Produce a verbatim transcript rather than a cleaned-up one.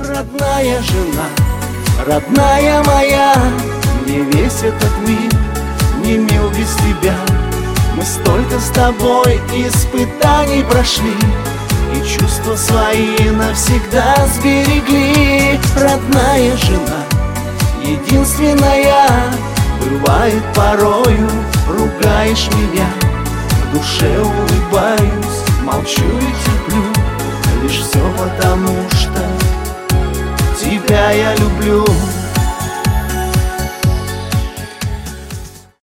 Родная жена, родная моя, мне весь этот мир не мил без тебя. Мы столько с тобой испытаний прошли и чувства свои навсегда сберегли. Родная жена, единственная, бывает порою ругаешь меня, в душе улыбаюсь, молчу и терплю.